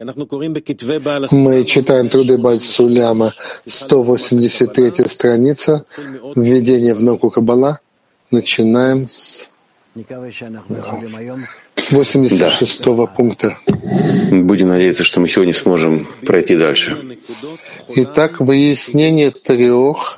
Мы читаем труды Баль-Суляма, 183 страница, введение в науку Каббала. Начинаем с 86 пункта. Будем надеяться, что мы сегодня сможем пройти дальше. Итак, выяснение трех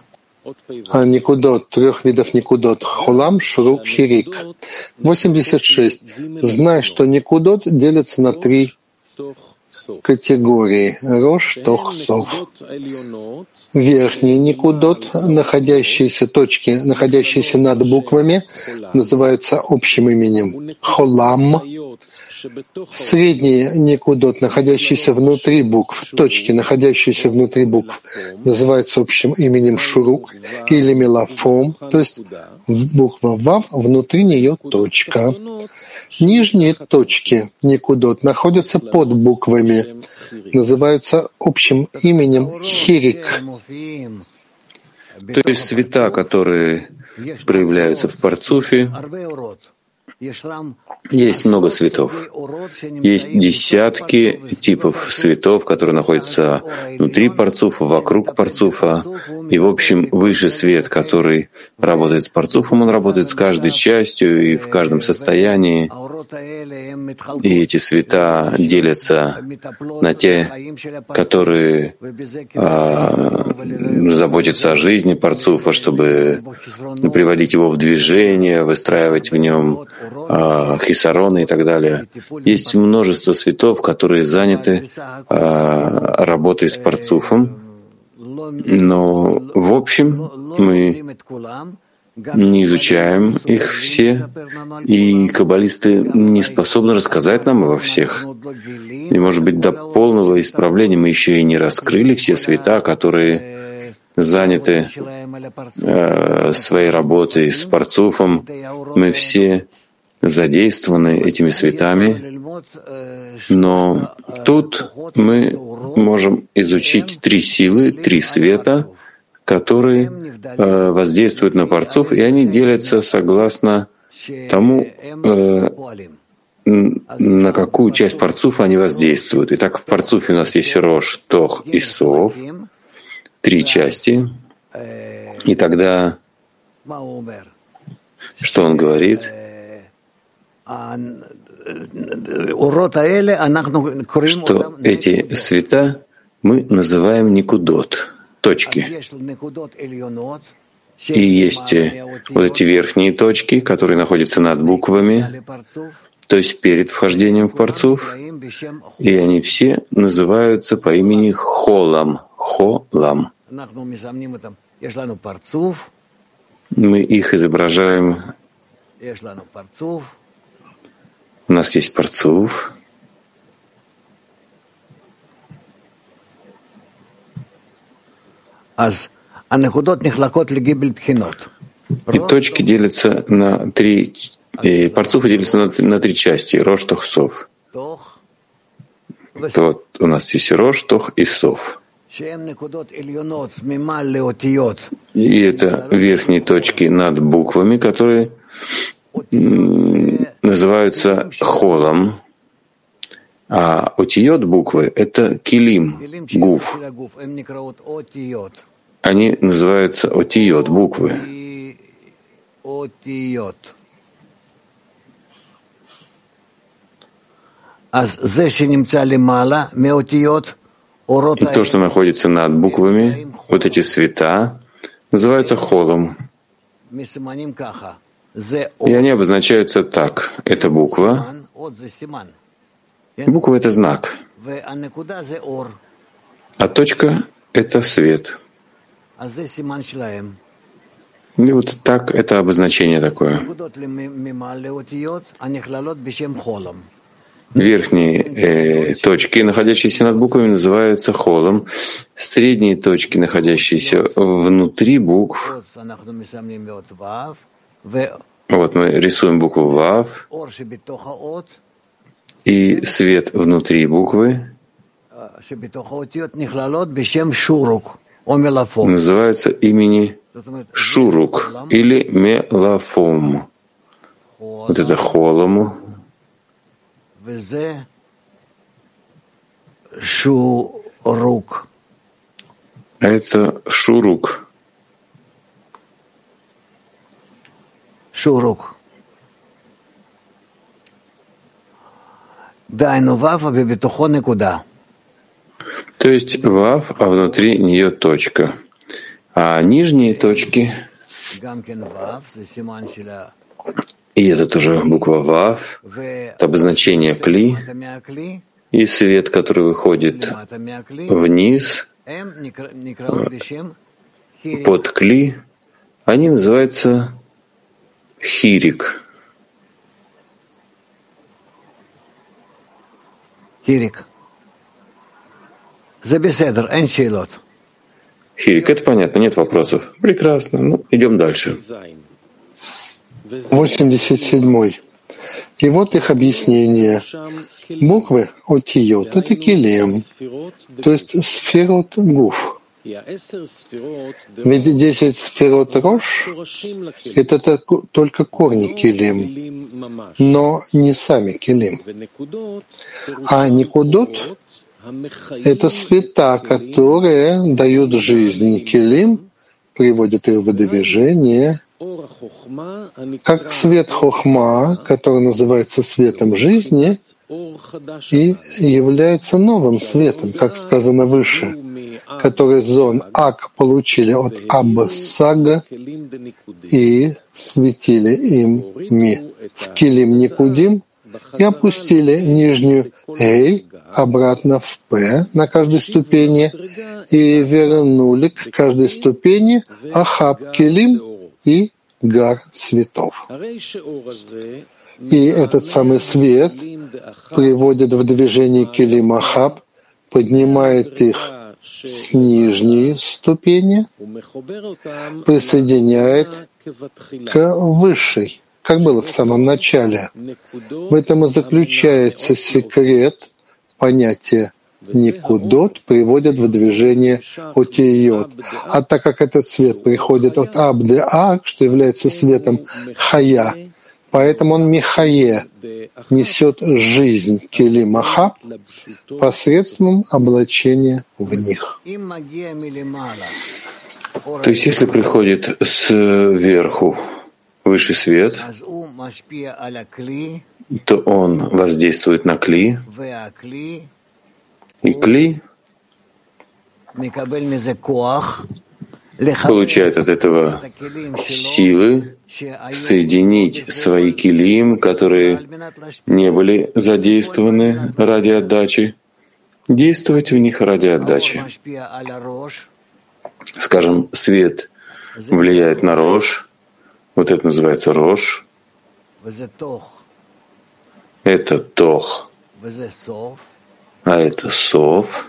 видов никудот. Хулам, шурук, хирик. 86. Знай, что никудот делятся на три категории. Рош, тох, сов. Верхние никудот, точки, находящиеся над буквами, называются общим именем холам. Средние никудот, находящиеся внутри букв, точки, находящиеся внутри букв, называются общим именем шурук или мелафом, то есть буква вав, внутри нее точка. Нижние точки никудот находятся под буквами, называются общим именем хирик. То есть цвета, которые проявляются в парцуфе, есть много цветов. Есть десятки типов цветов, которые находятся внутри парцуфа, вокруг парцуфа. И, в общем, высший свет, который работает с парцуфом, он работает с каждой частью и в каждом состоянии. И эти цвета делятся на те, которые заботятся о жизни парцуфа, чтобы приводить его в движение, выстраивать в нем хисароны и так далее. Есть множество цветов, которые заняты работой с парцуфом, но в общем мы не изучаем их все, и каббалисты не способны рассказать нам обо всех. И, может быть, до полного исправления мы еще и не раскрыли все цвета, которые заняты своей работой с парцуфом. Мы все задействованы этими цветами, но тут мы можем изучить три силы, три света, которые воздействуют на парцуф, и они делятся согласно тому, на какую часть парцуфа они воздействуют. Итак, в парцуфе у нас есть рош, тох и сов, три части, и тогда что он говорит? Что эти цвета мы называем никудот, точки. И есть вот эти верхние точки, которые находятся над буквами, то есть перед вхождением в парцуф, и они все называются по имени холам, холам. Мы их изображаем. У нас есть парцуф. И точки делятся на три, парцуфы делятся на три части. Рош, тох, сов. Вот у нас есть рош, тох и сов. И это верхние точки над буквами, которые называются холом, а отиот буквы — это килим, гуф. Они называются отиот буквы. И то, что находится над буквами, вот эти цвета, называются холом. И они обозначаются так. Это буква. Буква — это знак. А точка — это свет. И вот так это обозначение такое. Верхние точки, находящиеся над буквами, называются холом. Средние точки, находящиеся внутри букв. Вот мы рисуем букву Вав, и свет внутри буквы называется имени Шурук или Мелафом. Вот это холому. Шурук. Это шурук. Шурук. Дайну вав, а бетухо некуда. То есть вав, а внутри нее точка. А нижние точки, и это тоже буква вав, это обозначение кли, и свет, который выходит вниз под кли, они называются хирик. Хирик. Забеседер, эн шейлот. Хирик, это понятно, нет вопросов. Прекрасно. Ну, идем дальше. 87. И вот их объяснение. Буквы отиот — это килем, то есть сферот гуф. Ведь 10 сферот рош — это только корни килим, но не сами килим. А никудот — это света, которые дают жизнь килим, приводят их в движение, как свет хохма, который называется светом жизни, и является новым светом, как сказано выше, который зон Ак получили от Абсага и светили ими в Килим Никудим и опустили нижнюю Эй обратно в П на каждой ступени и вернули к каждой ступени Ахаб Килим и Гар светов. И этот самый свет приводит в движение Килим Ахаб, поднимает их с нижней ступени, присоединяет к высшей, как было в самом начале. В этом и заключается секрет понятия никудот приводят в движение отиот. А так как этот свет приходит от Абде-Ак, что является светом Хая, поэтому он Михае, несет жизнь Килим Ахаб посредством облачения в них. То есть, если приходит сверху высший свет, то он воздействует на кли, и кли получает от этого силы соединить свои килим, которые не были задействованы ради отдачи, действовать в них ради отдачи. Скажем, свет влияет на рош, вот это называется рош, это тох, а это сов.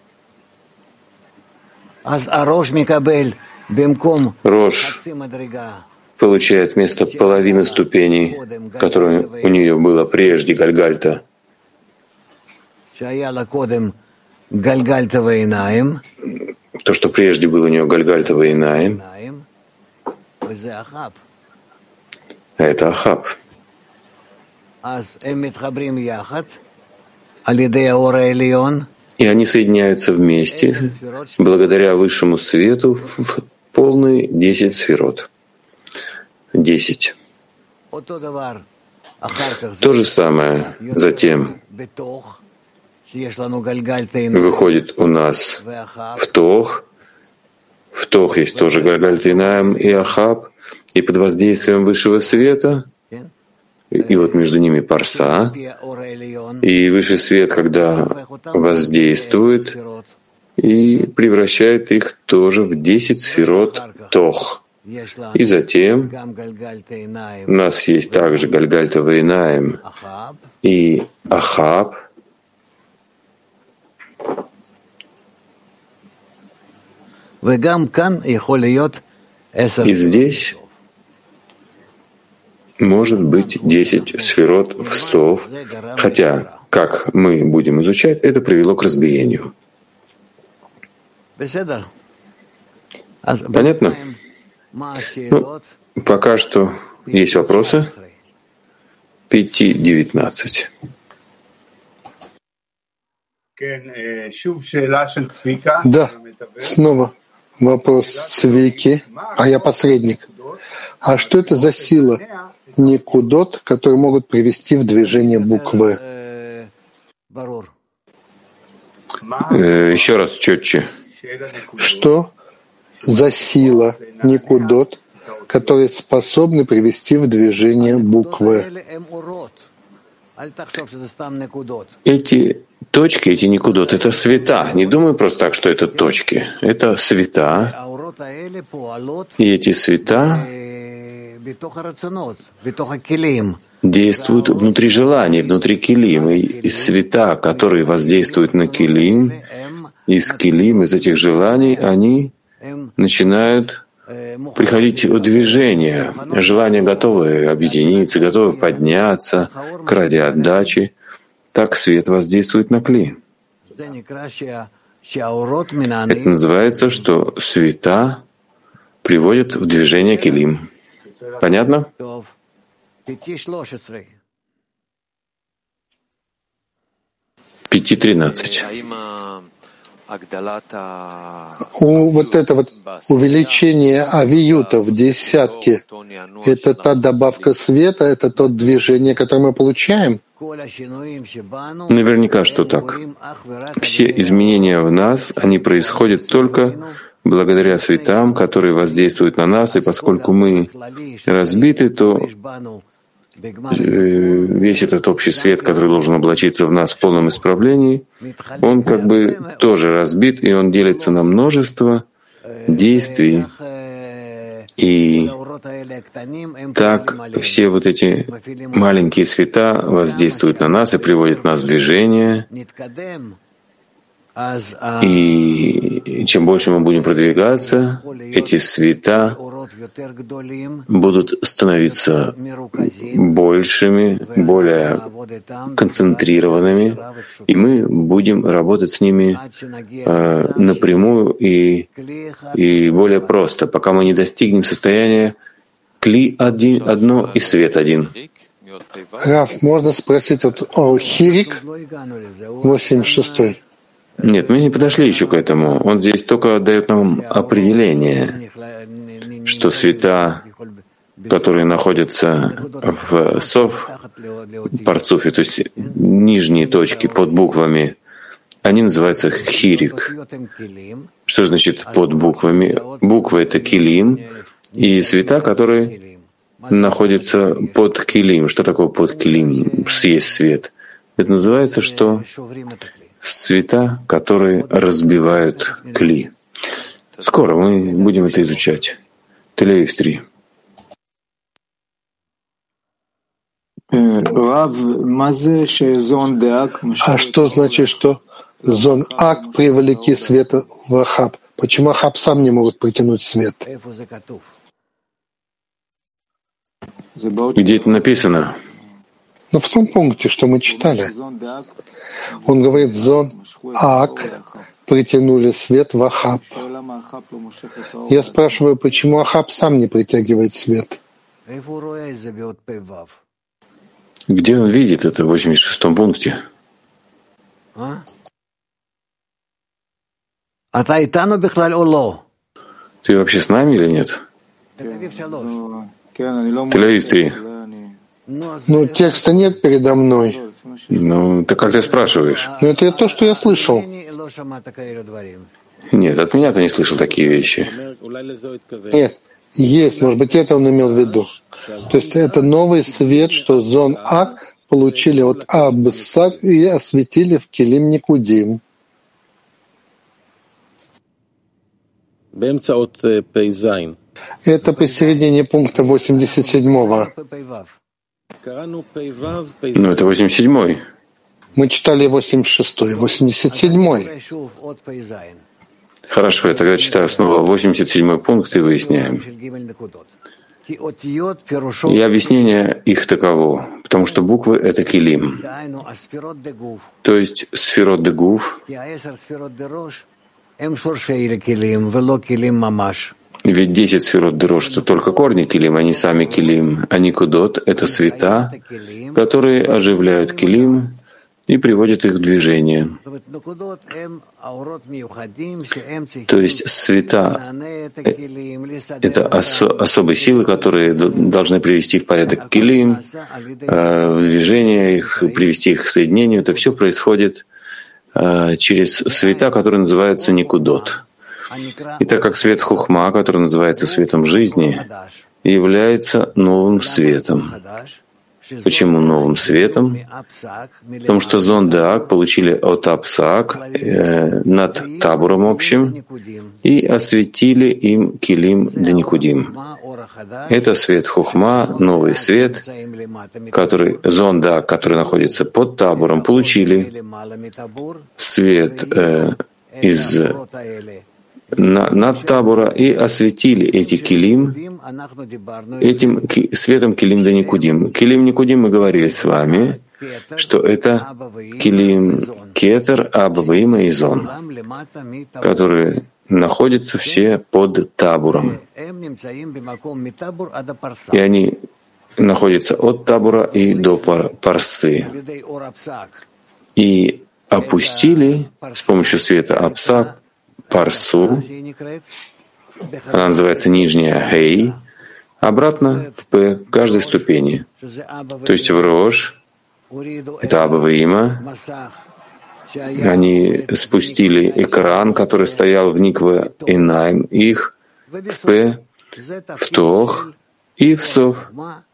Рош получает вместо половины ступеней, которая у нее была прежде Гальгальта, то, что прежде было у нее Гальгальта Вейнаим, а это Ахаб. И они соединяются вместе благодаря высшему свету в полные 10 сферот. 10. То же самое затем выходит у нас в Тох. В Тох есть тоже Гальгальта Инаим и Ахаб. И под воздействием высшего света, и вот между ними парса, и высший свет, когда воздействует, и превращает их тоже в 10 сферот Тох. И затем у нас есть также Гальгальта Вейнаим и Ахаб. И здесь может быть 10 сферот в сов, хотя, как мы будем изучать, это привело к разбиению. Понятно? Ну, пока что есть вопросы. 5:19. Да, снова вопрос Цвики, а я посредник. А что это за сила никудот, которые могут привести в движение буквы? Еще раз четче. Что за сила никудот, которые способны привести в движение буквы? Эти точки, эти никудот, это света. Не думай просто так, что это точки. Это света. И эти света действуют внутри желаний, внутри килим. И света, которые воздействуют на килим, из килим, из этих желаний, они начинают приходить в движение. Желания готовы объединиться, готовы подняться к ради отдачи. Так свет воздействует на кли. Это называется, что света приводят в движение килим. Понятно? 5:13. Вот это вот увеличение авиюта в десятке, это та добавка света, это то движение, которое мы получаем? Наверняка, что так. Все изменения в нас, они происходят только благодаря светам, которые воздействуют на нас, и поскольку мы разбиты, то весь этот общий свет, который должен облачиться в нас в полном исправлении, он как бы тоже разбит, и он делится на множество действий. И так все вот эти маленькие света воздействуют на нас и приводят нас в движение. И чем больше мы будем продвигаться, эти света будут становиться большими, более концентрированными, и мы будем работать с ними напрямую и более просто, пока мы не достигнем состояния кли одно и свет один. Рав, можно спросить о Хирик 86-й? Нет, мы не подошли еще к этому. Он здесь только дает нам определение, что света, которые находятся в сов, парцуфе, то есть нижние точки под буквами, они называются хирик. Что значит под буквами? Буквы — это килим, и света, которые находятся под килим. Что такое под килим? Есть свет. Это называется, что света, которые разбивают кли. Скоро мы будем это изучать. Тель-Авив 3. А что значит, что зон Ак привлеки свет в Ахаб? Почему Ахаб сам не может притянуть свет? Где это написано? Но в том пункте, что мы читали, он говорит, зон Ак притянули свет в Ахаб. Я спрашиваю, почему Ахаб сам не притягивает свет? Где он видит это в 86-м пункте? Ты вообще с нами или нет? Тель-Авив 3. Ну, текста нет передо мной. Ну, так как ты спрашиваешь? Но это то, что я слышал. Нет, от меня ты не слышал такие вещи. Нет, есть, может быть, это он имел в виду. То есть это новый свет, что зон Ак получили от Абсак и осветили в Килим Никудим. Это посередине пункта 87-го. Ну, это 87-й. Мы читали 86-й, 87-й. Хорошо, я тогда читаю снова 87-й пункт и выясняем. И объяснение их таково, потому что буквы — это килим, то есть сферот де гуф. Ведь 10 сферот де рош — это только корни килим, они сами килим, а никудот — это света, которые оживляют килим и приводит их в движение. То есть света — это особые силы, которые должны привести в порядок килим, в движение их, привести их к соединению. Это все происходит через света, которые называются никудот. И так как свет хухма, который называется светом жизни, является новым светом. Почему новым светом? Потому что Зон Даак получили от Апсак над табором общим и осветили им килим да никудим. Это свет хухма, новый свет, который Зон Даак, который находится под табором, получили свет из над табора и осветили эти килим этим светом килим да никудим. Килим никудим мы говорили с вами, что это килим кетер, абаваима и зон, которые находятся все под табором. И они находятся от табора и до парсы. И опустили с помощью света апсак парсу, она называется нижняя гей, обратно в п каждой ступени. То есть в рош, это абаваима, они спустили экран, который стоял в никве инайм, их в п, в тох и в сов.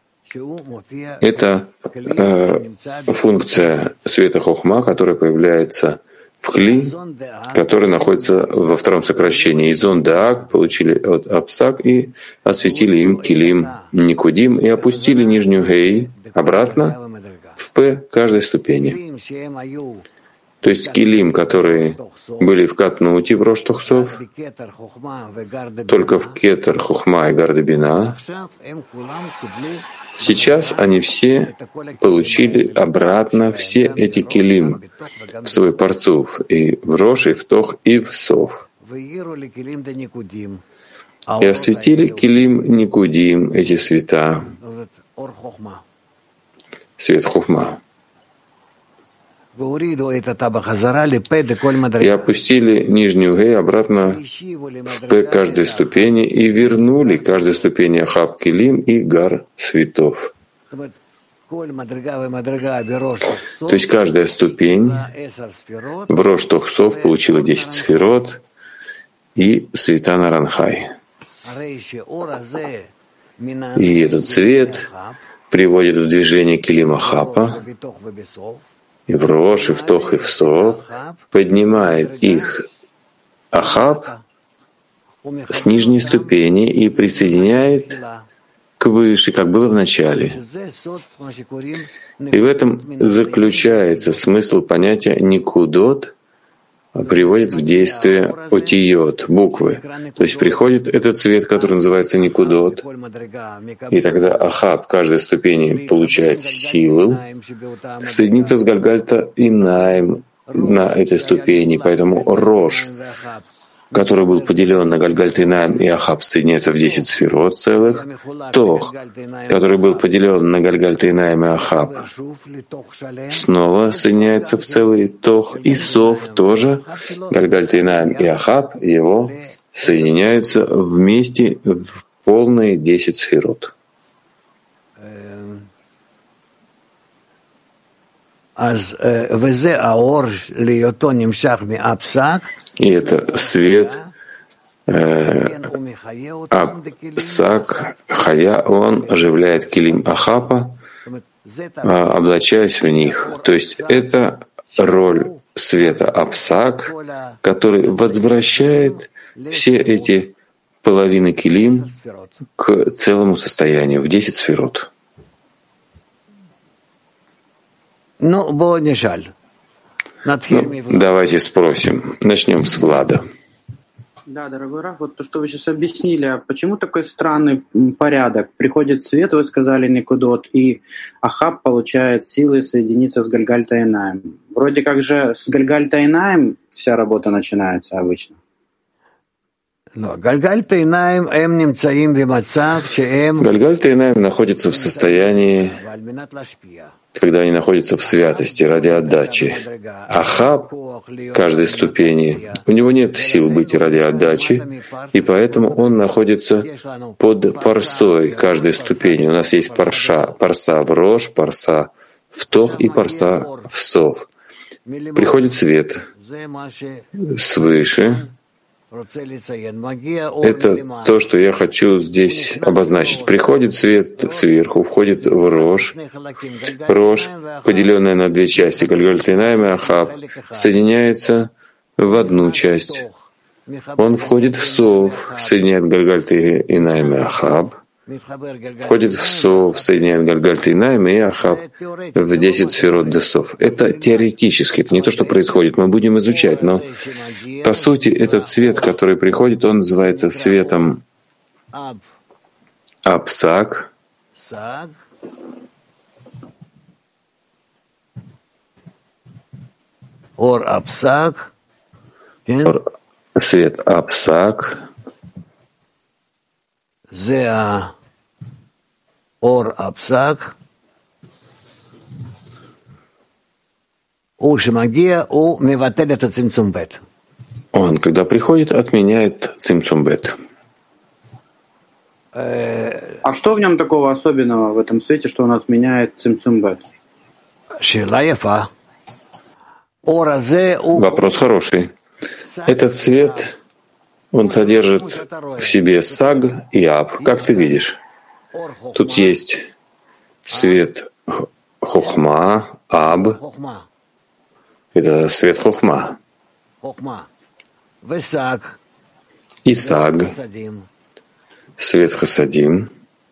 Это функция света хохма, которая появляется в кли, который находится во втором сокращении. И Зон Даак получили от Апсак и осветили им килим никудим и опустили нижнюю гей обратно в п каждой ступени. То есть килим, которые были в Катнуте, в Рош Тохсов, только в Кетер, Хохма и Гардебина, сейчас они все получили обратно все эти килим в свой парцуф, и в Рош, и в Тох, и в Сов. И осветили килим никудим, эти света, свет Хохма. И опустили нижнюю гей обратно в п каждой ступени и вернули каждой ступени ахаб килим и гар светов. То есть каждая ступень в Рош Тохсов получила 10 сферот и света Наранхай. И этот свет приводит в движение килим ахапа, и в Рош, и в Тох, и в Сов, поднимает их Ахаб с нижней ступени и присоединяет к выше, как было в начале. И в этом заключается смысл понятия «никудот», приводит в действие отиот, буквы. То есть приходит этот цвет, который называется никудот, и тогда Ахаб каждой ступени получает силу, соединится с Гальгальта и Найм на этой ступени. Поэтому Рош, который был поделен на Гальгальта и Найм и Ахаб, соединяется в 10 сферот целых. Тох, который был поделен на Гальгальта и Найм и Ахаб, снова соединяется в целый Тох. И Сов тоже, Гальгальта и Найм и Ахаб, его соединяются вместе в полные 10 сферот. И это свет Апсак Хая, он оживляет килим Ахапа, облачаясь в них. То есть это роль света Апсак, который возвращает все эти половины килим к целому состоянию, в 10 сферот. Давайте спросим. Начнем с Влада. Да, дорогой Раф, вот то, что вы сейчас объяснили, а почему такой странный порядок? Приходит свет, вы сказали, Никудот, и Ахаб получает силы соединиться с Гальгальта и Найм. Вроде как же с Гальгальта и Найм вся работа начинается обычно. Гальгальт-Эйнаим находятся в состоянии, когда они находятся в святости ради отдачи. Ахаб каждой ступени, у него нет сил быть ради отдачи, и поэтому он находится под парсой каждой ступени. У нас есть парса в Рош, парса в Тох и парса в Сов. Приходит свет свыше. Это то, что я хочу здесь обозначить. Приходит свет сверху, входит в Рош. Рош, поделенная на две части, Гальгальт-Эйнаим и Ахаб, соединяется в одну часть. Он входит в Сов, соединяет Гальгальт-Эйнаим и Ахаб. Входит в Сов, соединяет Гальгальт-Эйнаим и Ахаб в 10 сферот Десов. Это теоретически, это не то, что происходит. Мы будем изучать, но по сути этот свет, который приходит, он называется светом Апсак. Свет Апсак. Ор Апсак, он, когда приходит, отменяет цимцум-бет. А что в нем такого особенного в этом свете, что он отменяет цимцум-бет? Вопрос хороший. Этот свет, он содержит в себе саг и аб, как ты видишь. Тут есть свет хохма, аб. Это свет хохма. И саг. Свет хасадим.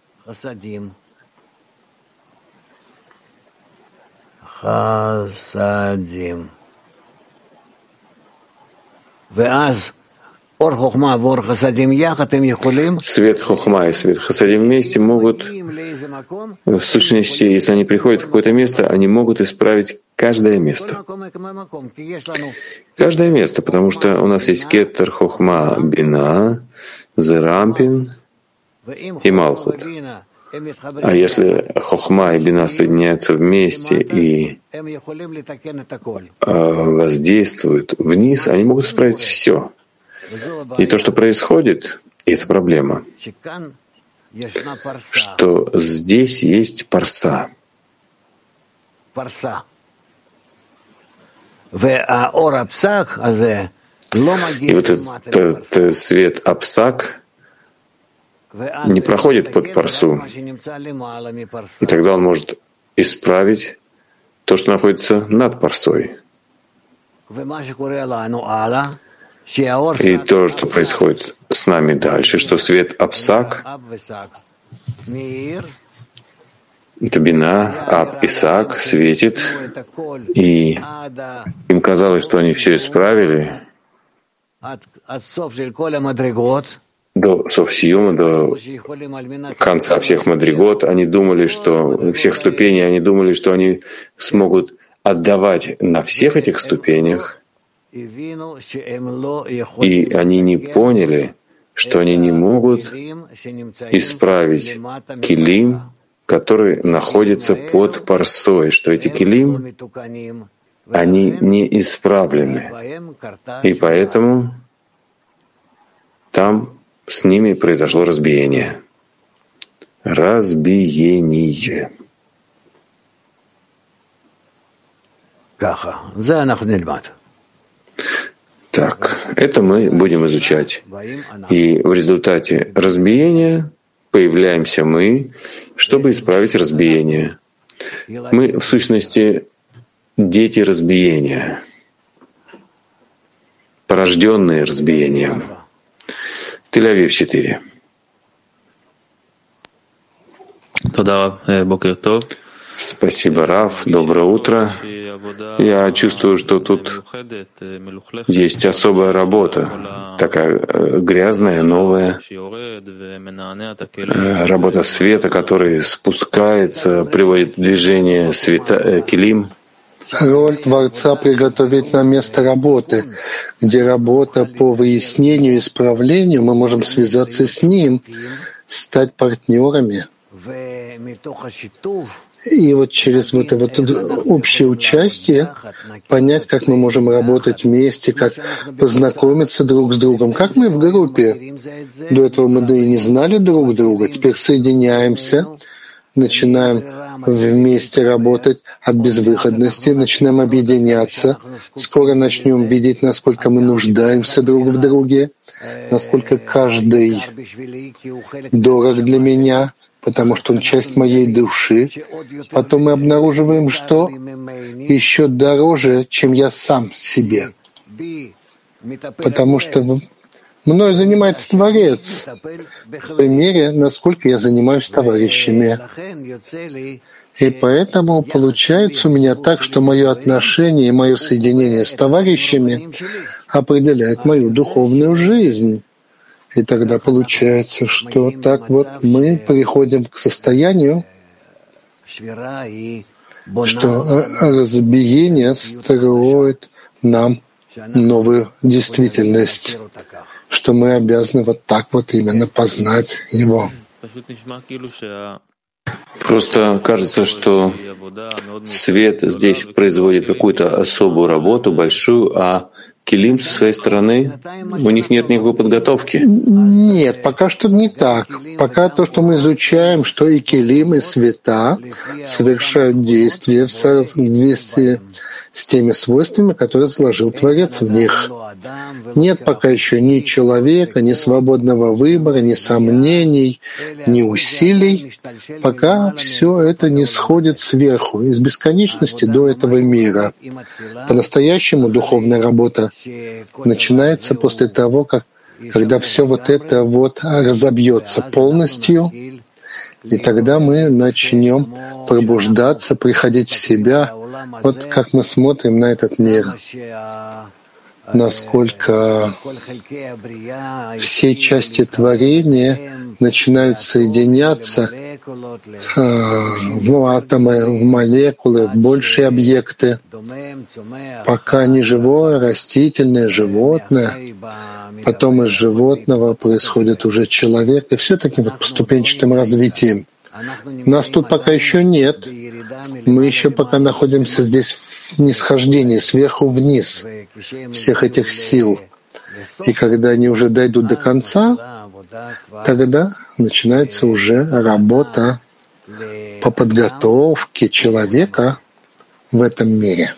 Свет хохма и свет хасадим вместе могут, в сущности, если они приходят в какое-то место, они могут исправить каждое место. Каждое место, потому что у нас есть кетер, хохма, бина, зерампин и малхут. А если хохма и бина соединяются вместе и воздействуют вниз, они могут исправить все. И то, что происходит, и это проблема, что здесь есть парса. И вот этот свет Апсак не проходит под парсу, и тогда он может исправить то, что находится над парсой. И то, что происходит с нами дальше, что свет Апсак, это бина, Аб и Сак светит, и им казалось, что они все исправили до Совсиюма, до конца всех мадригот. Они думали, что всех ступеней, они думали, что они смогут отдавать на всех этих ступенях, и они не поняли, что они не могут исправить килим, который находится под парсой, что эти килим, они не исправлены. И поэтому там с ними произошло разбиение. Разбиение. Так, это мы будем изучать. И в результате разбиения появляемся мы, чтобы исправить разбиение. Мы, в сущности, дети разбиения, порожденные разбиением. Тель-Авив 4. Спасибо, Рав. Доброе утро. Я чувствую, что тут есть особая работа, такая грязная, новая работа света, который спускается, приводит в движение килим. Роль Творца — приготовить нам место работы, где работа по выяснению и исправлению, мы можем связаться с Ним, стать партнерами. И вот через вот это вот общее участие понять, как мы можем работать вместе, как познакомиться друг с другом, как мы в группе. До этого мы да и не знали друг друга, теперь соединяемся, начинаем вместе работать от безвыходности, начинаем объединяться. Скоро начнем видеть, насколько мы нуждаемся друг в друге, насколько каждый дорог для меня, потому что он часть моей души. Потом мы обнаруживаем, что еще дороже, чем я сам себе. Потому что мною занимается Творец в той мере, насколько я занимаюсь товарищами. И поэтому получается у меня так, что мое отношение и мое соединение с товарищами определяет мою духовную жизнь. И тогда получается, что так вот мы приходим к состоянию, что разбиение строит нам новую действительность, что мы обязаны вот так вот именно познать его. Просто кажется, что свет здесь производит какую-то особую работу, большую, а Келим со своей стороны, у них нет никакой подготовки. Нет, пока что не так. Пока то, что мы изучаем, что и Келим, и света совершают действия в соответствии с теми свойствами, которые заложил Творец в них. Нет пока еще ни человека, ни свободного выбора, ни сомнений, ни усилий, пока все это не сходит сверху, из бесконечности до этого мира. По-настоящему духовная работа начинается после того, когда все вот это вот разобьется полностью, и тогда мы начнем пробуждаться, приходить в себя. Вот как мы смотрим на этот мир, насколько все части творения начинают соединяться в атомы, в молекулы, в большие объекты, пока не живое, растительное, животное, потом из животного происходит уже человек, и все таким вот поступенчатым развитием. Нас тут пока еще нет. Мы еще пока находимся здесь в нисхождении, сверху вниз всех этих сил. И когда они уже дойдут до конца, тогда начинается уже работа по подготовке человека в этом мире.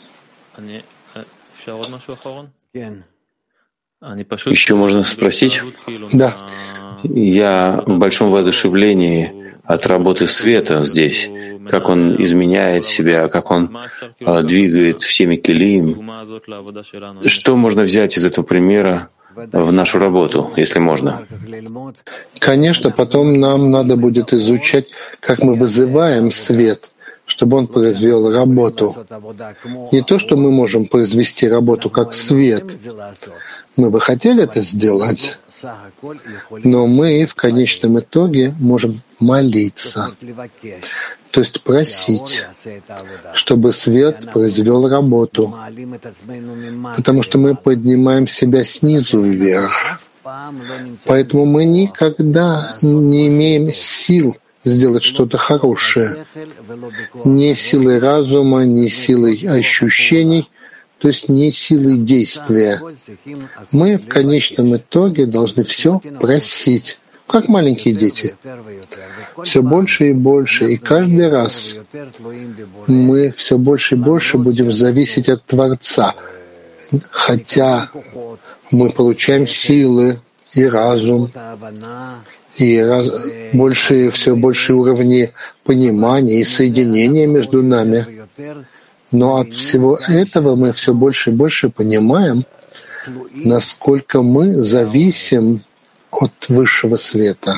Еще можно спросить? Да. Я в большом воодушевлении от работы света здесь, как он изменяет себя, как он двигает всеми келим. Что можно взять из этого примера в нашу работу, если можно? Конечно, потом нам надо будет изучать, как мы вызываем свет, чтобы он произвел работу. Не то, что мы можем произвести работу как свет. Мы бы хотели это сделать, но мы в конечном итоге можем молиться, то есть просить, чтобы свет произвел работу, потому что мы поднимаем себя снизу вверх. Поэтому мы никогда не имеем сил сделать что-то хорошее, ни силой разума, ни силой ощущений, то есть не силой действия. Мы в конечном итоге должны все просить, как маленькие дети. Все больше и больше, и каждый раз мы все больше и больше будем зависеть от Творца, хотя мы получаем силы и разум, и все большие уровни понимания и соединения между нами. Но от всего этого мы все больше и больше понимаем, насколько мы зависим от высшего света.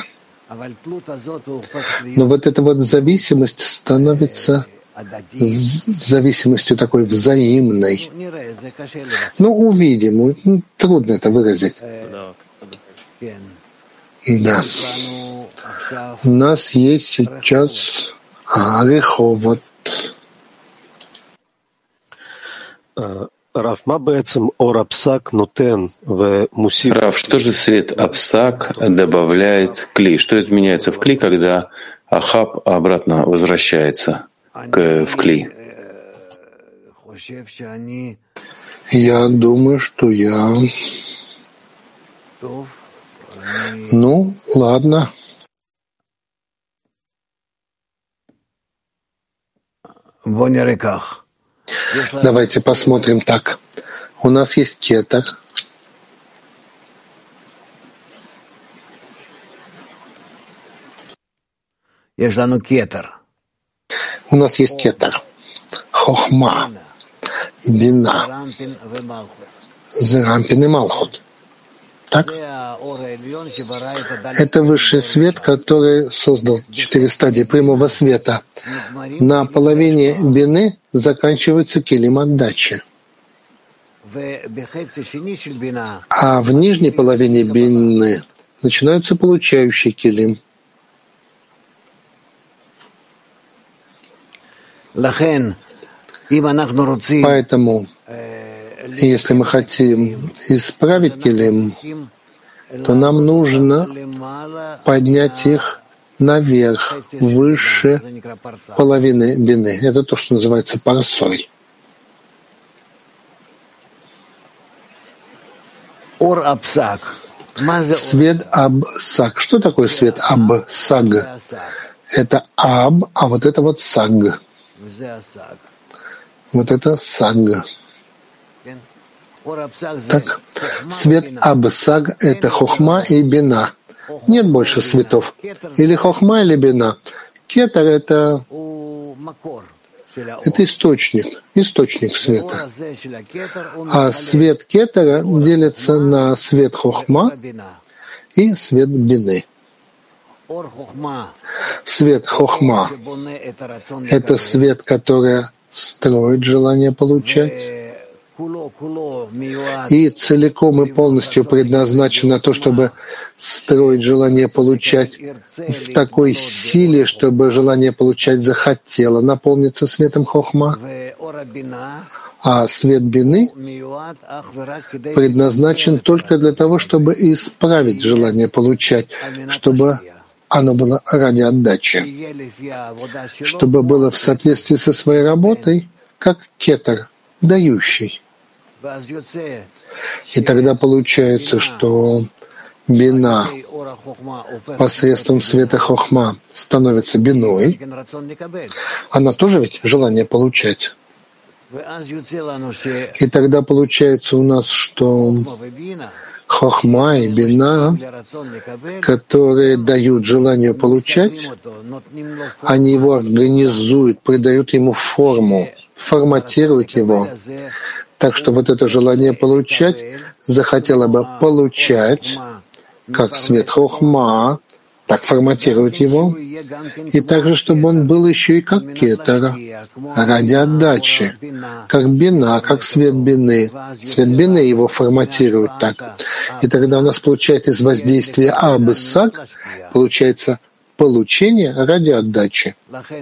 Но вот эта вот зависимость становится зависимостью такой взаимной. Ну, увидим. Трудно это выразить. Да. У нас есть сейчас Реховод. Рав, что же свет Апсак добавляет кли? Что изменяется в кли, когда Ахаб обратно возвращается в кли? Я думаю, что я... Ну, ладно. Давайте посмотрим так. У нас есть кетер. У нас есть кетер. Хохма, бина, зерампин и малхут. Так? Это высший свет, который создал 4 стадии прямого света. На половине бины заканчивается килим отдачи. А в нижней половине бины начинаются получающие килим. Поэтому, если мы хотим исправить килим, то нам нужно поднять их наверх, выше половины бины. Это то, что называется парсой. Свет Абсаг. Что такое свет Абсаг? Это Аб, а вот это вот Саг. Вот это Саг. Так, свет Абсаг — это Хохма и Бина. Нет больше светов. Или Хохма, или Бина. Кетер — это источник света. А свет кетера делится на свет Хохма и свет Бины. Свет Хохма — это свет, который строит желание получать, и целиком и полностью предназначен на то, чтобы строить желание получать в такой силе, чтобы желание получать захотело наполниться светом Хохма. А свет Бины предназначен только для того, чтобы исправить желание получать, чтобы оно было ради отдачи, чтобы было в соответствии со своей работой, как кетер, дающий. И тогда получается, что Бина посредством света Хохма становится Биной. Она тоже ведь желание получать. И тогда получается у нас, что Хохма и Бина, которые дают желанию получать, они его организуют, придают ему форму, форматируют его. Так что вот это желание получать захотело бы получать, как свет Хохма, так форматирует его, и также, чтобы он был еще и как кетер, ради отдачи, как бина, как свет бины. Свет бины его форматирует так. И тогда у нас получается из воздействия Абсаг, получается получение ради отдачи.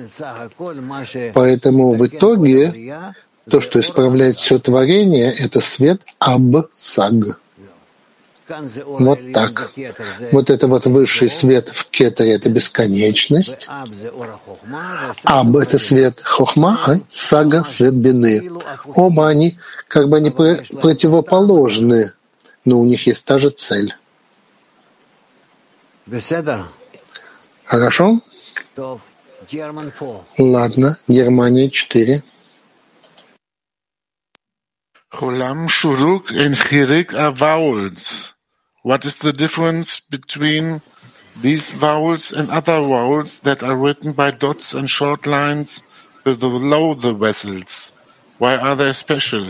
Поэтому в итоге то, что исправляет все творение, это свет Абсаг. Вот так. Вот это вот высший свет в кетере — это бесконечность. Аб — это свет Хохма, а Сага — свет Бины. Оба они как бы противоположны, но у них есть та же цель. Хорошо? Ладно, Германия 4. Cholam, Shuruk and Chirik are vowels. What is the difference between these vowels and other vowels that are written by dots and short lines below the vowels? Why are they special?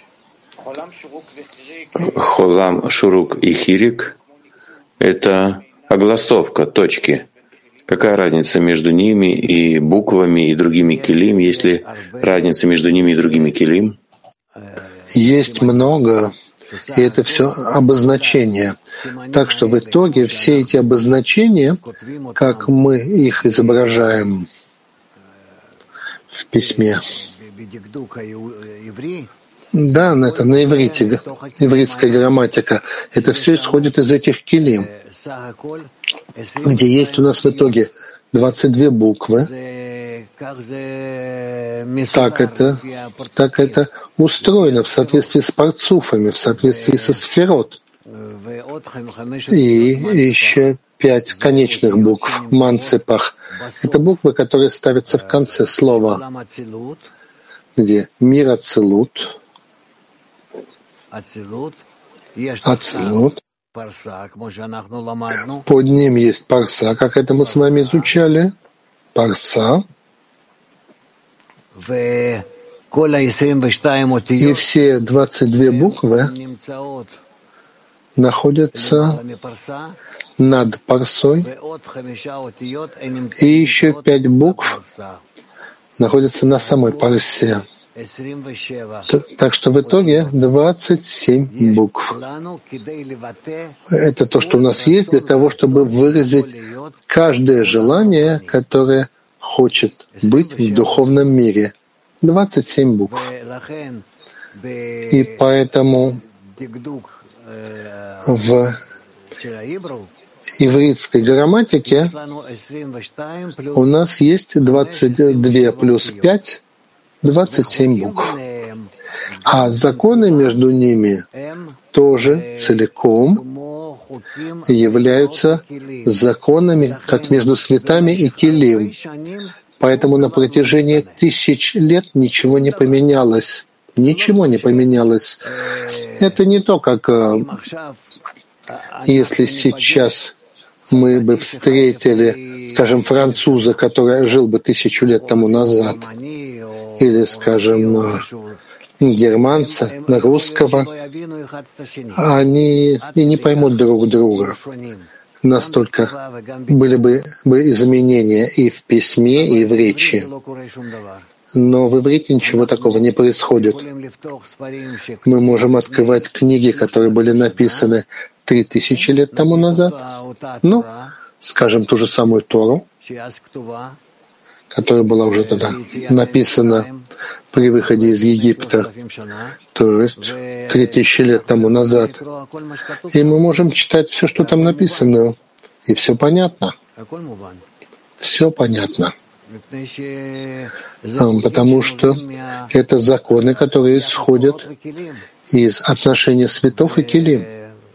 Холам, Шурук и Хирик — это огласовка, точки. Какая разница между ними и буквами и другими килим? Есть ли разница между ними и другими килим? Есть много, и это все обозначения. Так что в итоге все эти обозначения, как мы их изображаем в письме, Да, это на иврите, ивритская грамматика. Это все исходит из этих килим, где есть у нас в итоге 22 буквы. Так это устроено в соответствии с парцуфами, в соответствии со сферот. И еще 5 конечных букв, манцепах. Это буквы, которые ставятся в конце слова, где мир Ацилут, под ним есть парса, как это мы с вами изучали, парса, и все 22 буквы находятся над парсой, и еще 5 букв находятся на самой парсе. Так что в итоге 27 букв. Это то, что у нас есть для того, чтобы выразить каждое желание, которое хочет быть в духовном мире. 27 букв. И поэтому в ивритской грамматике у нас есть 22 плюс 5, 27 букв. А законы между ними тоже целиком являются законами, как между светами и килим. Поэтому на протяжении 1000 лет ничего не поменялось. Ничего не поменялось. Это не то, как если сейчас мы бы встретили, скажем, француза, который жил бы 1000 лет тому назад, или, скажем, германца, русского, они и не поймут друг друга. Настолько были бы изменения и в письме, и в речи. Но в иврите ничего такого не происходит. Мы можем открывать книги, которые были написаны 3000 лет тому назад, ну, скажем, ту же самую Тору, которая была уже тогда написана при выходе из Египта, то есть 3000 лет тому назад. И мы можем читать все, что там написано, и все понятно. Все понятно. Потому что это законы, которые исходят из отношения светов и килим.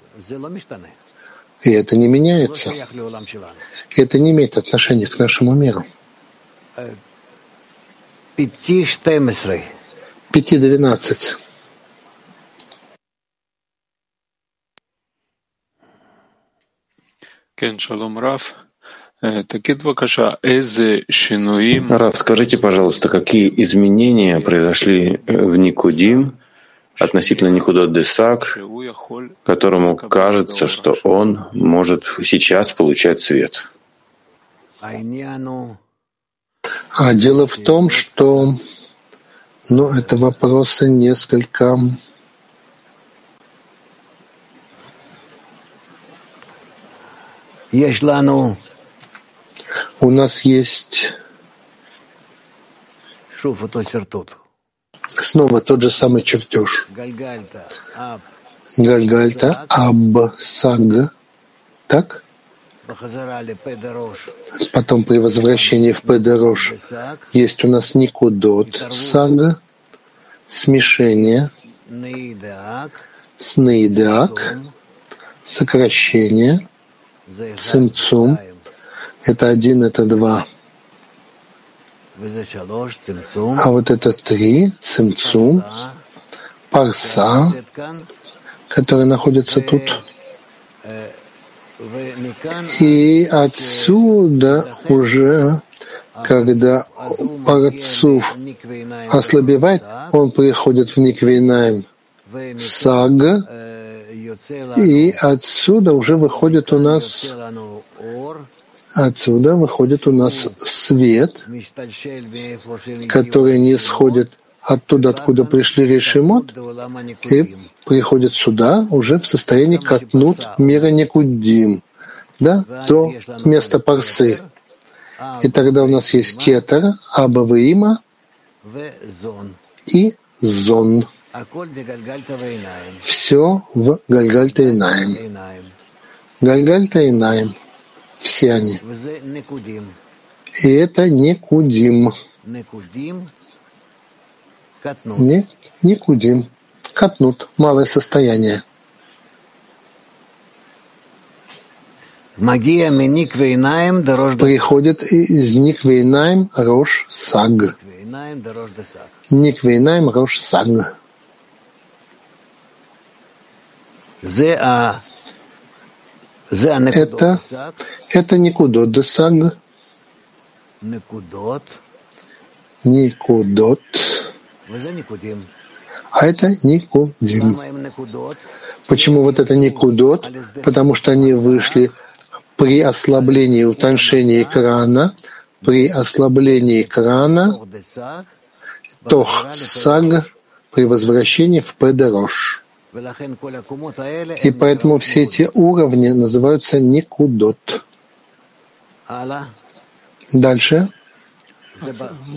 И это не меняется. Это не имеет отношения к нашему миру. 5:12. Рав, скажите, пожалуйста, какие изменения произошли в Никудим относительно Никудот Десак, которому кажется, что он может сейчас получать свет? А дело в том, что это вопросы несколько у нас есть снова тот же самый чертеж. Гальгальта, Аб, Саг. Так? Потом при возвращении в Педерош есть у нас Никудот, Саг, смешение, Снейдак, сокращение, Цимцум. Это 1, это 2. А вот это 3, Цимцум, Парса, который находится тут. И отсюда уже, когда Парцуф ослабевает, он приходит в Никвейнаим Саг, и отсюда уже выходит у нас свет, который не исходит оттуда, откуда пришли Решимот, и приходит сюда уже в состоянии катнут мира Никудим, да, до места Парсы. И тогда у нас есть Кетер, Аба Веима и Зон. Все в Гальгальта-Инаим. Гальгальта-Инаим. Все они. И это Никудим. Никудим. Катнут. Малое состояние. Приходит из Никвейнаим Рош Саг. Никвейнаим Рош Саг. Это Никудот де Саг. Никудот. А это Никудим. Почему вот это Никудот? Потому что они вышли при ослаблении утоншения экрана, Тох Саг, при возвращении в Педерош. И поэтому все эти уровни называются Никудот. Дальше. В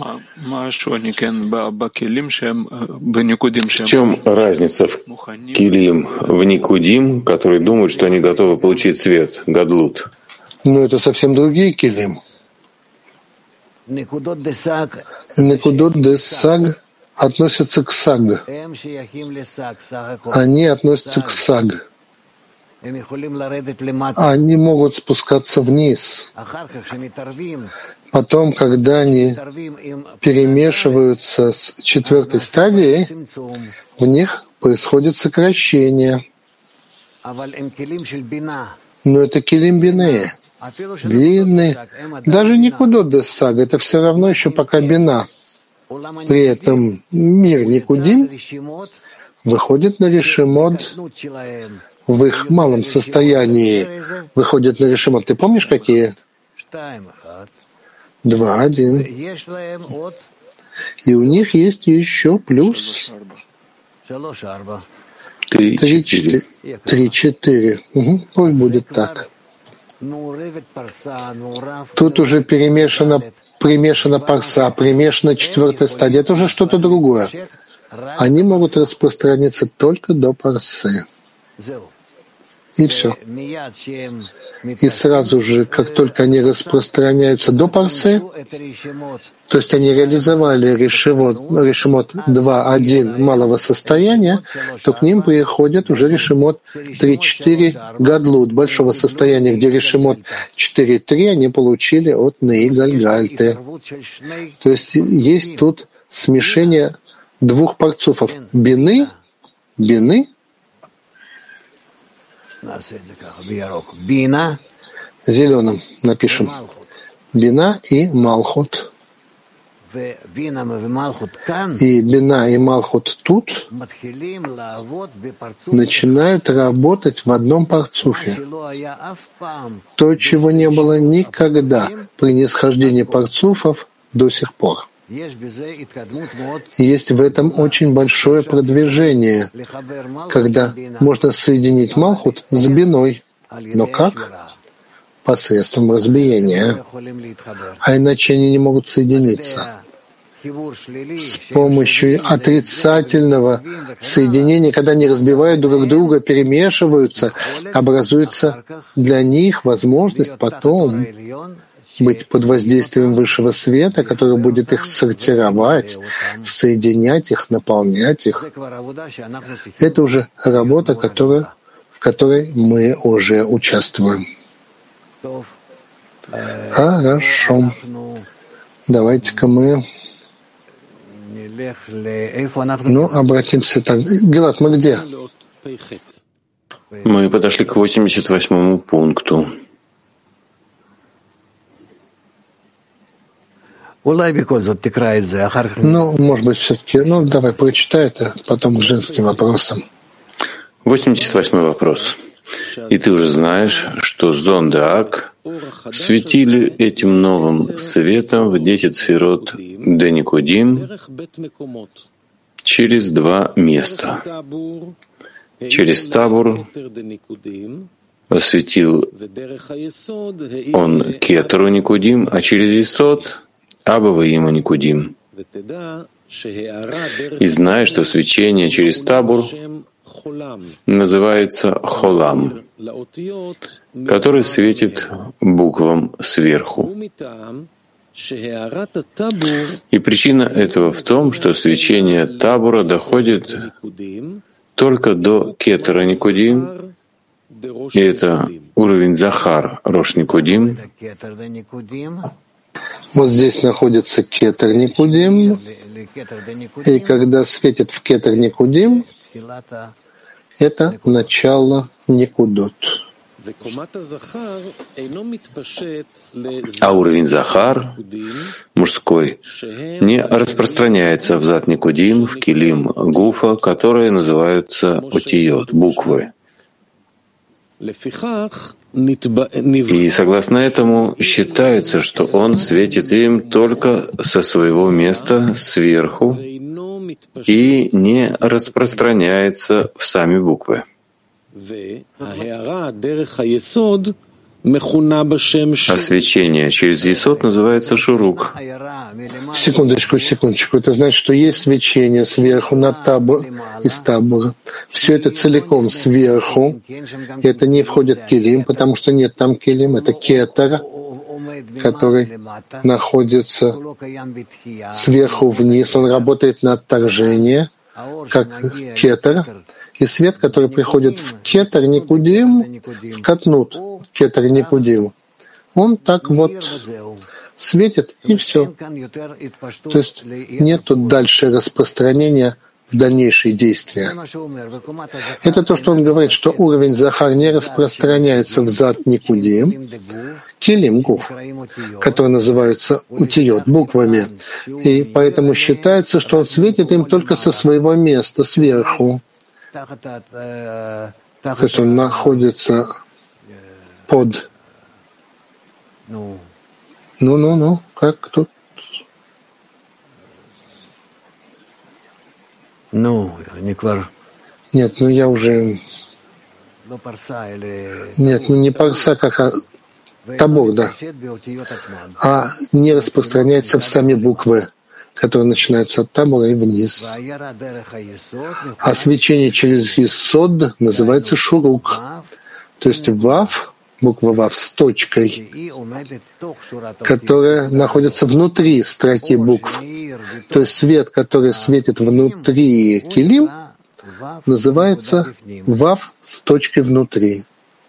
чем разница в килим, в никудим, которые думают, что они готовы получить свет, гадлут? Ну, это совсем другие килим. Никудот де Саг относятся к Саг. Они относятся к Саг. Они могут спускаться вниз. Потом, когда они перемешиваются с четвертой стадией, в них происходит сокращение. Но это килим бины. Бины. Даже Никудот де Саг, это все равно еще пока бина. При этом мир Никудим выходит на решимот в их малом состоянии. Выходит на решимот. Ты помнишь, какие? 2-1. И у них есть еще плюс 3-4. Пусть будет так. Тут уже примешана парса, примешана четвертая стадия. Это уже что-то другое. Они могут распространиться только до парсы. И все. И сразу же, как только они распространяются до парсы, то есть они реализовали решимот 2-1 малого состояния, то к ним приходят уже решимот 3-4 гадлут большого состояния, где решимот 4-3 они получили от Неи Гальгальты. То есть есть тут смешение двух парцуфов. Бины, зеленым напишем. Бина и Малхут. И Бина и Малхут тут начинают работать в одном парцуфе. То, чего не было никогда при нисхождении парцуфов до сих пор. Есть в этом очень большое продвижение, когда можно соединить Малхут с Биной. Но как? Посредством разбиения. А иначе они не могут соединиться. С помощью отрицательного соединения, когда они разбивают друг друга, перемешиваются, образуется для них возможность потом быть под воздействием высшего света, который будет их сортировать, соединять их, наполнять их. Это уже работа, в которой мы уже участвуем. Хорошо. Давайте-ка мы обратимся так. Гилат, мы где? Мы подошли к 88-му пункту. Может быть, все-таки, давай прочитай это, потом к женским вопросам. 88-й вопрос. И ты уже знаешь, что зонды Ак светили этим новым светом в 10 сферот Деникудим через 2 места. Через Табур осветил он Кетру Никудим, а через Исод Абава Има Никудим. И знай, что свечение через табур называется холам, который светит буквам сверху. И причина этого в том, что свечение табура доходит только до кетера Никудим, и это уровень Захар Рош Никудим. Вот здесь находится кетер Никудим, и когда светит в кетер Никудим, это начало Никудот. А уровень Захар, мужской, не распространяется в зад Никудим, в килим Гуфа, которые называются отиот, буквы. И согласно этому считается, что он светит им только со своего места сверху и не распространяется в сами буквы. А свечение через Есод называется шурук. Секундочку. Это значит, что есть свечение сверху на табур, из табура. Все это целиком сверху. И это не входит в килим, потому что нет там килим. Это кетер, который находится сверху вниз. Он работает на отторжение, как кетер. И свет, который приходит в кетер Никудим, в катнут кетер Никудим, он так вот светит, и все. То есть нету дальше распространения в дальнейшие действия. Это то, что он говорит, что уровень Захар не распространяется в зад Никудим, килим гуф, который называется утиот, буквами. И поэтому считается, что он светит им только со своего места, сверху. То есть он находится под... как тут? Нет, я уже... Нет, не парса, как табур, да. А не распространяется в сами буквы, которые начинаются от табура и вниз. А свечение через Есод называется шурук. То есть вав, буква вав с точкой, которая находится внутри строки букв. То есть свет, который светит внутри килим, называется вав с точкой внутри.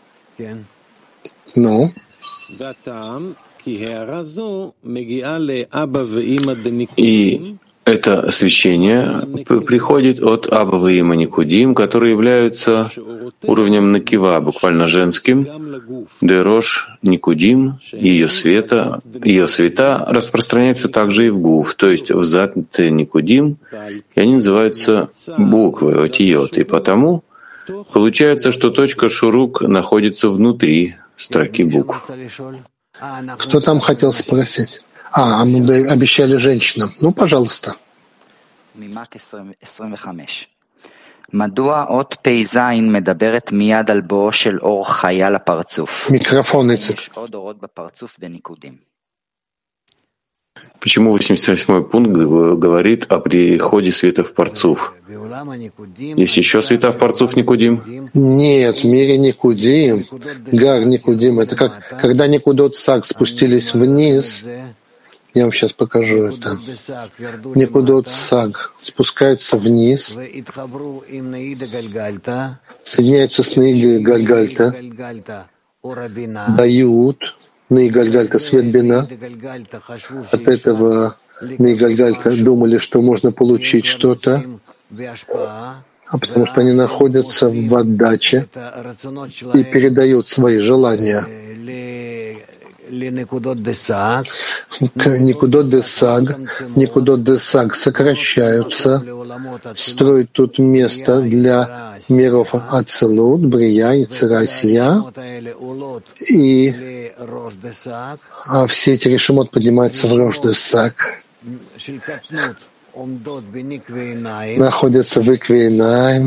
И это освещение приходит от Аба и Има Никудим, которые являются уровнем Накива, буквально женским, Дерош Никудим, ее света распространяются также и в Гуф, то есть в зад Никудим, и они называются буквы, отиот. И потому получается, что точка шурук находится внутри строки букв. Кто там хотел спросить? Мы обещали женщинам. Пожалуйста. Микрофонный цикл. Почему 88-й пункт говорит о приходе света в парцуф? Есть еще света в парцуф Никудим? Нет, в мире Никудим, Гар Никудим, это как когда Никудот Саг спустились вниз. Я вам сейчас покажу это. Никудот Саг спускаются вниз, соединяются с Наигой Гальгальта, дают Наи Гальгальта свет бина. От этого Наи Гальгальта думали, что можно получить что-то, потому что они находятся в отдаче и передают свои желания к Никудот де Саг. Никудот де Саг сокращаются, строят тут место для миров Ацелут, Брия, Ицера, Сия, а все эти решимот поднимаются в Рош де Саг, находятся в Иквейнаим,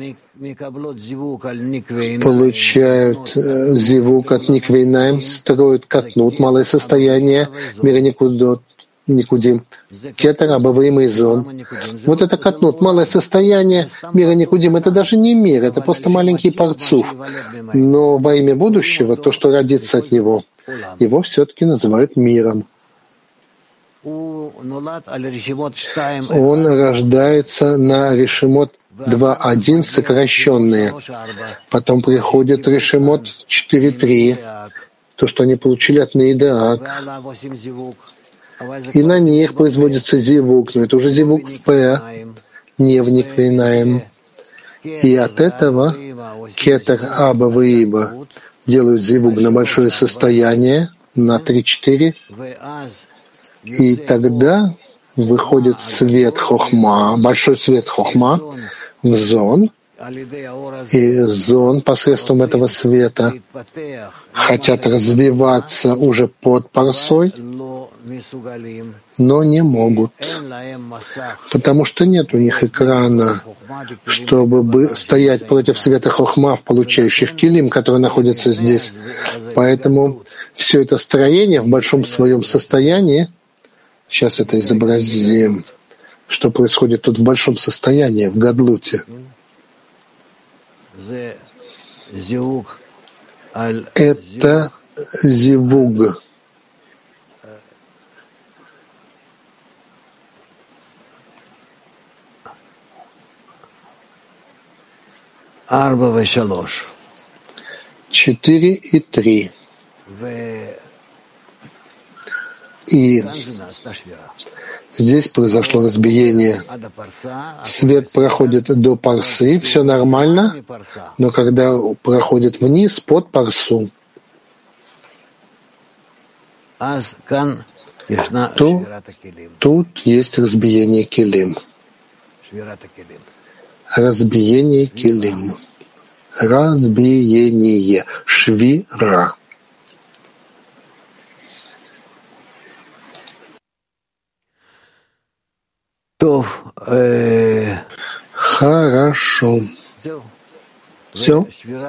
получают зивук от Никвейнаим, строят катнут, малое состояние мира Никудот, Никудим, Кетер, Абаваим и Зон. Вот это катнут, малое состояние мира Никудим, это даже не мир, это просто маленький парцуф. Но во имя будущего, то, что родится от него, его все-таки называют миром. Он рождается на Решимот 2.1 сокращенные. Потом приходит Решимот 4.3, то, что они получили от Нейдаак. И на них производится зивук, но это уже зивук в П, не в Никвейнаем. И от этого Кетер, Аба, Ваиба делают зивук на большое состояние, на 3-4, и тогда выходит свет Хохма, большой свет Хохма в Зон, и Зон посредством этого света хотят развиваться уже под парсой, но не могут, потому что нет у них экрана, чтобы стоять против света Хохма в получающих килим, которые находятся здесь. Поэтому все это строение в большом своем состоянии, сейчас это изобразим, что происходит тут в большом состоянии, в Гадлуте. Это зивуг. Арба 4 и 3. И здесь произошло разбиение. Свет проходит до парсы, все нормально, но когда проходит вниз, под парсу, то тут есть разбиение килим. Разбиение килим. Разбиение. Швира. Хорошо. Все.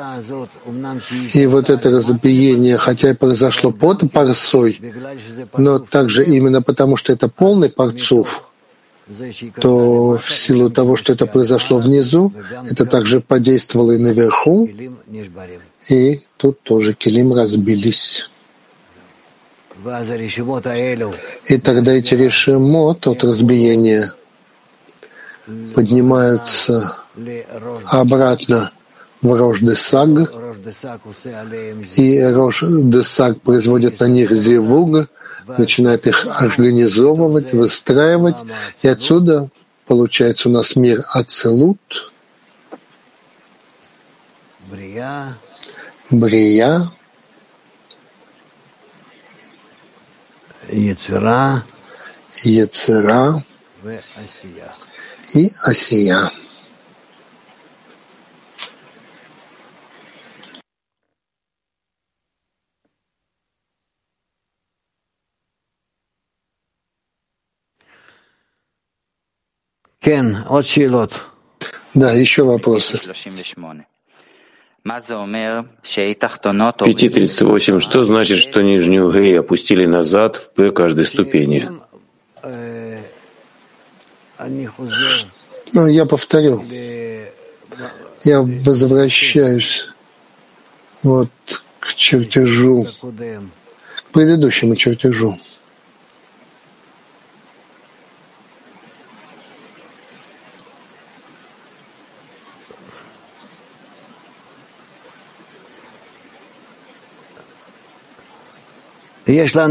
И вот это разбиение, хотя и произошло под парсой, но также именно потому, что это полный парцуф, то в силу того, что это произошло внизу, это также подействовало и наверху, и тут тоже килим разбились. И тогда эти решимот от разбиения поднимаются обратно в Рош-де-Саг, и Рош-де-Саг производит на них зивуг, начинает их организовывать, выстраивать, и отсюда получается у нас мир Ацелут, Брия, Ецера и Асия. Да, еще вопросы. 5.38. Что значит, что нижнюю Гей опустили назад в П каждой ступени? Ну, я повторю. Я возвращаюсь вот к чертежу, к предыдущему чертежу. У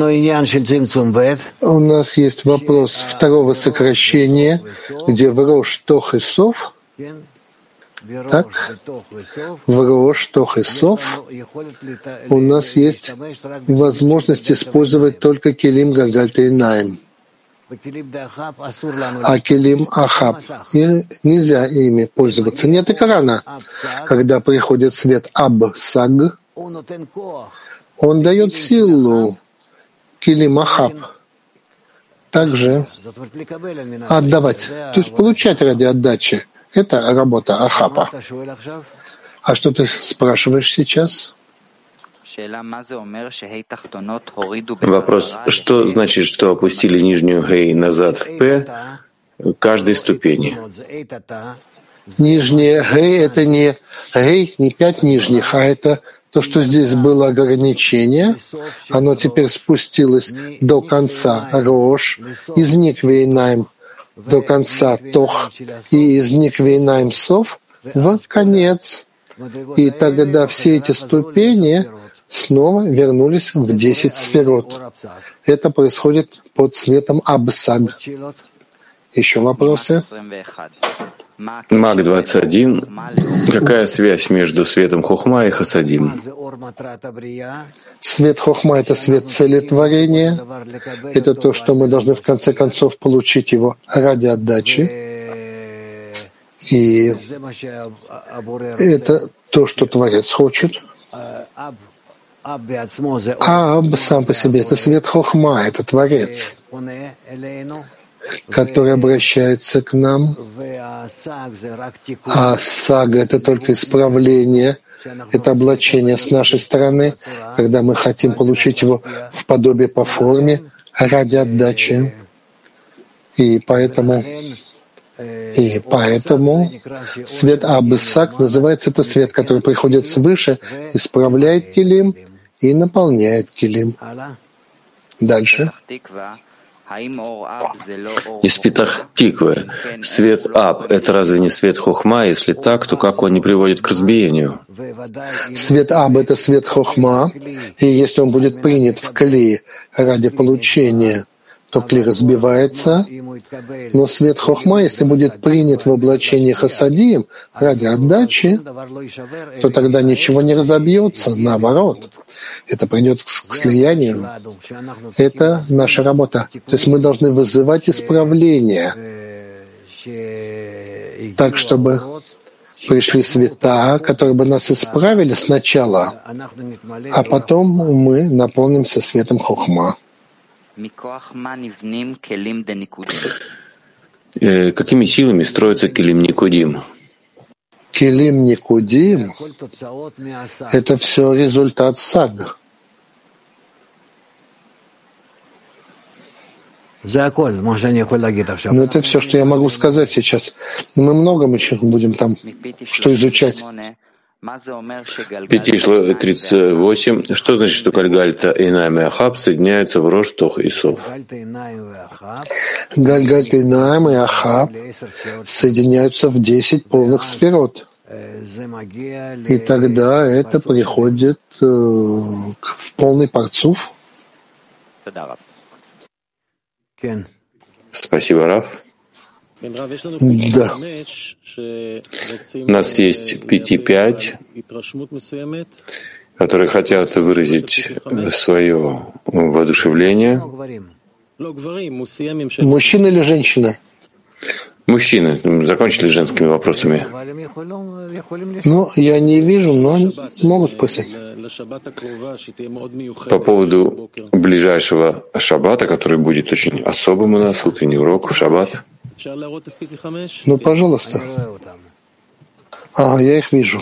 нас есть вопрос второго сокращения, где в Рош Тох и Сов, так, в Рош Тох и Сов у нас есть возможность использовать только Келим Галгаль Тейнаим, а Келим Ахаб, и нельзя ими пользоваться. Нет экрана. Когда приходит свет Аб-Саг, он дает силу Келим Ахаб также отдавать, то есть получать ради отдачи. Это работа Ахапа. А что ты спрашиваешь сейчас? Вопрос, что значит, что опустили нижнюю гей назад в П каждой ступени? Нижняя гей — это не гей, не 5 нижних, а это то, что здесь было ограничение, оно теперь спустилось до конца Рош, из Никвейнаем до конца Тох и из Никвейнаем Сов в конец. И тогда все эти ступени снова вернулись в 10 сферот. Это происходит под светом Абсаг. Еще вопросы? Маг 21. Какая связь между светом Хохма и Хасадим? Свет Хохма — это свет целетворения. Это то, что мы должны в конце концов получить его ради отдачи. И это то, что Творец хочет. Аб сам по себе — это свет Хохма, это Творец, который обращается к нам. А сага — это только исправление, это облачение с нашей стороны, когда мы хотим получить его в подобие по форме ради отдачи. И поэтому свет Абсак называется это свет, который приходит свыше, исправляет килим и наполняет килим. Дальше. Из Петах-Тиквы. Свет Аб — это разве не свет Хохма? Если так, то как он не приводит к разбиению? Свет Аб — это свет Хохма, и если он будет принят в кли ради получения, то кли разбивается, но свет Хохма, если будет принят в облачении Хасадим ради отдачи, то тогда ничего не разобьется, наоборот. Это придет к слиянию. Это наша работа. То есть мы должны вызывать исправление, так, чтобы пришли света, которые бы нас исправили сначала, а потом мы наполнимся светом Хохма. Какими силами строится Келим Никудим? Келим Никудим — это все результат саг. Но это все, что я могу сказать сейчас. Мы многом еще будем там что изучать. 5:38. Что значит, что Гальгальта, Эйнаим и Ахаб соединяются в Рош, Тох и Сов? Гальгальта, Эйнаим и Ахаб соединяются в 10 полных сферот. И тогда это приходит в полный парцуф. Спасибо, Рав. Да. У нас есть 5:5, которые хотят выразить свое воодушевление. Мужчина или женщина? Мужчины закончили женскими вопросами. Ну, я не вижу, но могут спросить. По поводу ближайшего шаббата, который будет очень особым у нас, утренний урок в шаббат. Ну, пожалуйста. Я их вижу.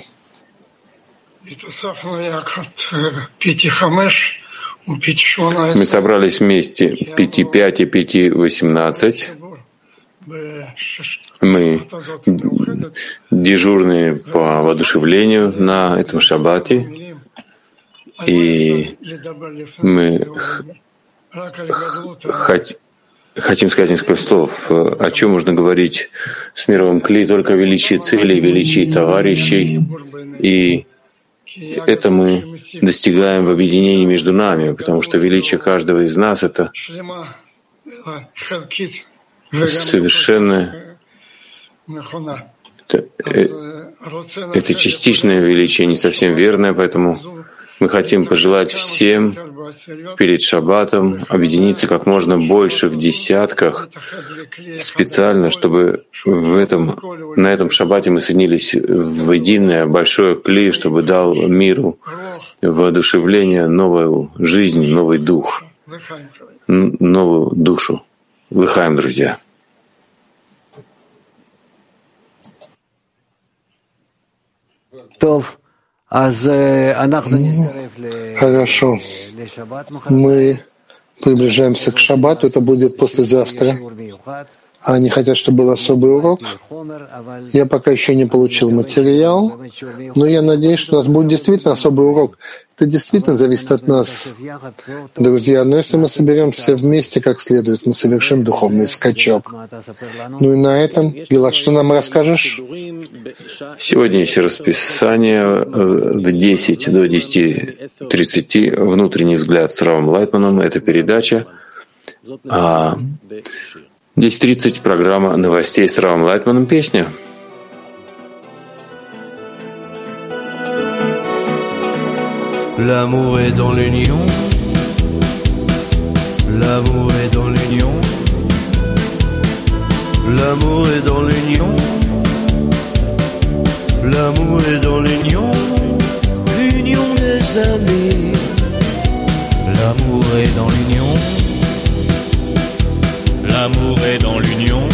Мы собрались вместе 5:5 и 5:18. Мы дежурные по воодушевлению на этом шаббате, и мы хотим сказать несколько слов. О чем можно говорить с мировым кли? Только величие целей, величие товарищей. И это мы достигаем в объединении между нами, потому что величие каждого из нас — это совершенно это частичное величие, не совсем верное, поэтому мы хотим пожелать всем перед шаббатом объединиться как можно больше в десятках, специально, чтобы на этом шаббате мы соединились в единое большое кли, чтобы дал миру воодушевление, новую жизнь, новый дух, новую душу. Лыхаем, друзья. Хорошо. Мы приближаемся к шаббату, это будет послезавтра. Они хотят, чтобы был особый урок. Я пока еще не получил материал, но я надеюсь, что у нас будет действительно особый урок. Это действительно зависит от нас, друзья. Но если мы соберемся вместе как следует, мы совершим духовный скачок. Ну и на этом, Гилад, что нам расскажешь? Сегодня есть расписание в 10 до 10:30. Внутренний взгляд с Равом Лайтманом. Это передача. 10:30 программа новостей с Равом Лайтманом, песня. L'amour est dans l'union. L'amour est dans l'union. L'amour est dans l'union. L'amour est dans l'union. L'union des amis. L'amour est dans l'union. L'amour est dans l'union.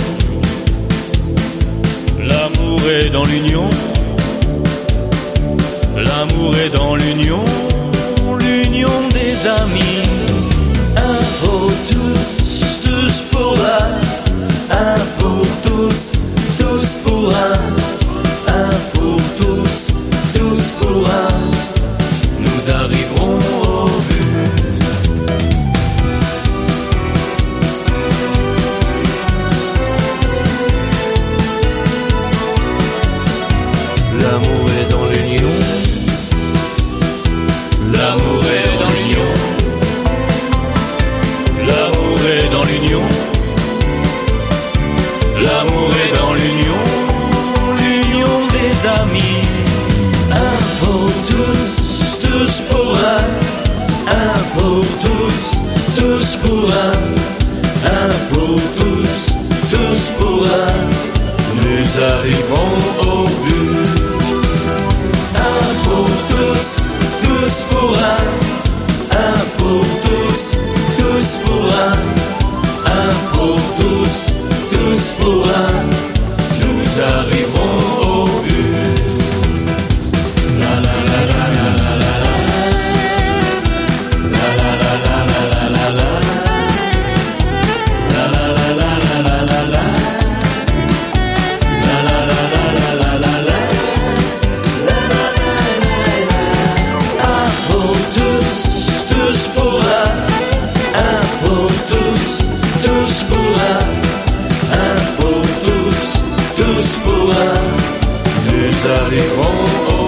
L'amour est dans l'union. L'amour est dans l'union. L'union des amis. Un pour tous, tous pour l'un. Un pour tous, tous pour un. Un pour tous, tous pour un. Nous arriverons au but. L'amour est dans l'union. L'amour est dans l'union. L'amour est dans l'union. L'amour est dans l'union. L'union des amis. Un pour tous, tous pour un. Un pour tous, tous pour un. Un pour tous, tous pour un. Nous arriverons au but. Un pour tous, tous pour un. Un pour tous, tous pour un. Un pour tous, tous pour un. Nous arriverons au but. La la la la la la la la. La la la la la la la la. La la la la la la la la. La la la la la la la la. Un pour tous, tous pour un. Un pour tous, tous pour un. Un pour tous, tous pour un. Nous arriverons au